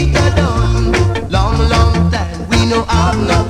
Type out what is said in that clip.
it done. Long, long time we no have no